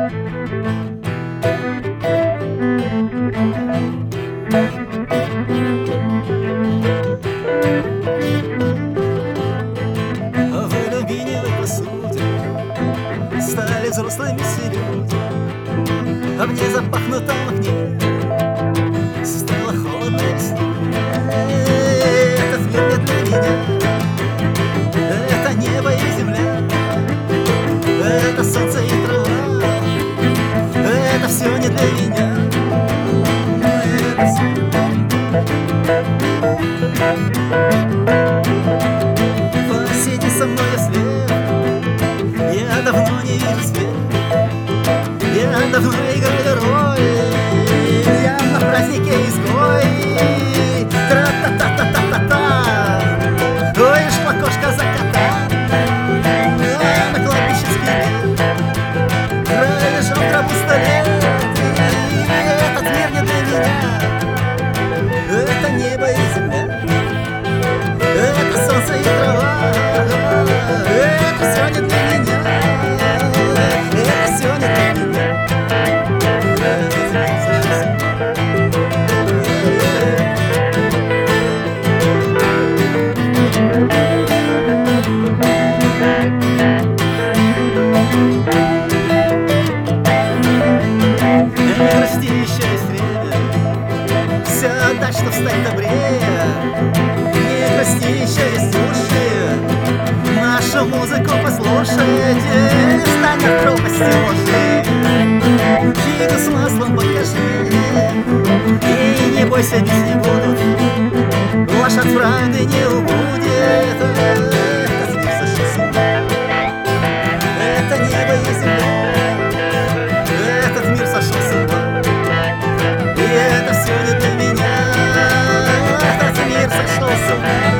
В алюминиевой посуде стали взрослыми все люди, а мне запахнутом окне стало холодно и снег. Этот мир не для меня, это небо и земля, это солнце и трава, это все не для меня. Это все. Посиди со мной, я слеп, я давно не вижу свет, я давно играю роли, я на празднике изгой. Тра-та-та-та-та-та-та, ой, шла кошка за кота, на кладбище скелет, пролежал в гробу 100 лет. Этот мир не для меня, это небо и земля, это солнце и трава, это все не для меня, это все не для меня. Не грусти, еще есть время, все отдать, чтоб стать добрее. Не грусти, еще есть уши, нашу музыку послушайте, встань от пропасти ложи, фигу с маслом покажи, и не бойся, бить не будут, ложь от правды не убудет. Этот мир сошел с ума, это небо и земля, этот мир сошел с ума, и это все не для меня. Этот мир сошел с ума.